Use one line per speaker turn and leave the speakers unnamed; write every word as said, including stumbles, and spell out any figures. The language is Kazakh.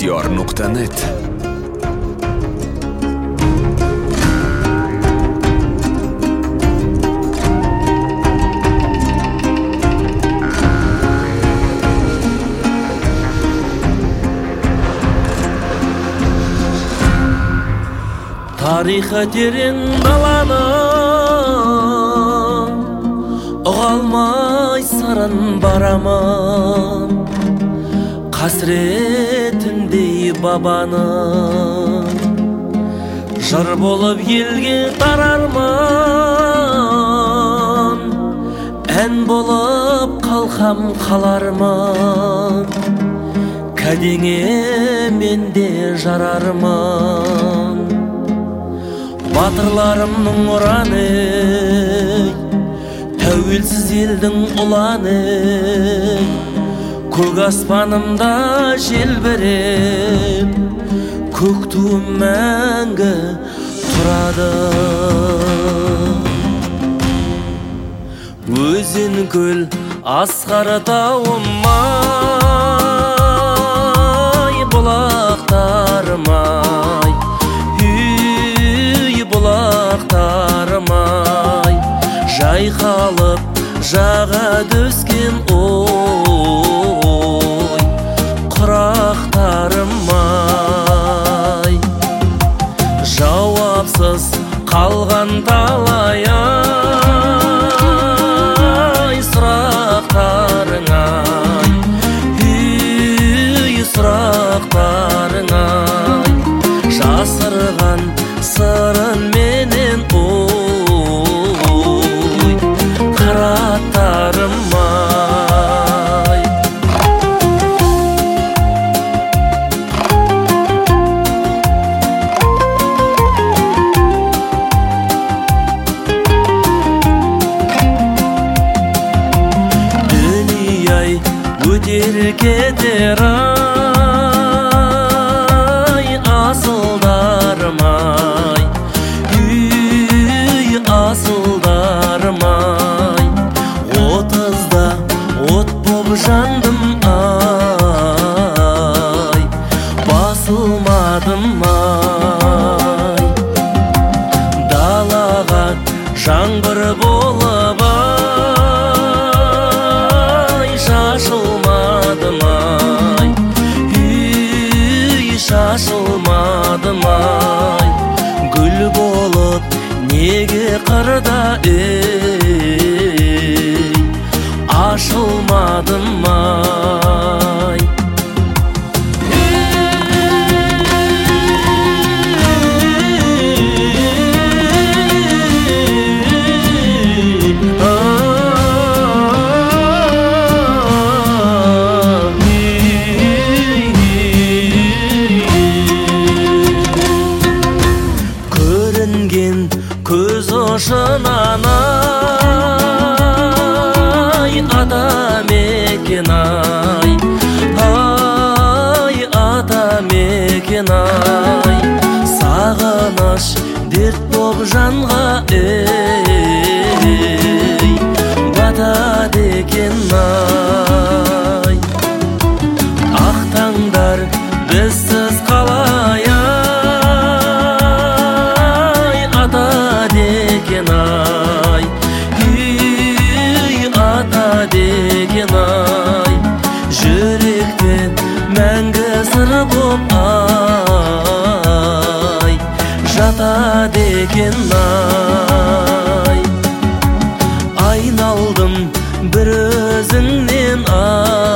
Aksiyor nokta net.
Тарихы терең даланы ұғалмай сырын барамын, қасіретіндей бабаны жыр болып елге тарармын, ән болып қалқам қалармын, кәдеңе менде жарармын. Батырларымның ұраны, тәуелсіз елдің ұланы, көк аспанымда желбіреп, көк туым мәңгі тұрады. Өзен көл асқар тауым-ай, бұлақтарым-ай, бұлақтарым-ай, жайқалып жаға түскен ой, құрақтарым-ай, жауапсыз қалған талай-ай, сұрақтарың-ай, үй сұрақтарың-ай, жасырған сырын менен ой, қыраттарым-ай. Дүние-ай өтер кетер-ай, асылдарым-ай, асылдарым-ай, отызда от боп жандым-ай, басылмадым-ай, далаға жаңбыр болып-ай, шашылмадым-ай, үй шашылмадым-ай, гүл болып неге қырда ей, ашылмадым-ай. Көрінген көз ұшынан-ай, адам екен-ай, ай, адам екен-ай, сағыныш дерт боп жанға ей, батады екен-ай. Ақ таңдар бізсіз қалай деген-ай, үй ата деген-ай, жүректен мәңгі сыр боп-ай, жатады екен-ай. Айналдым бір өзіңнен-ай,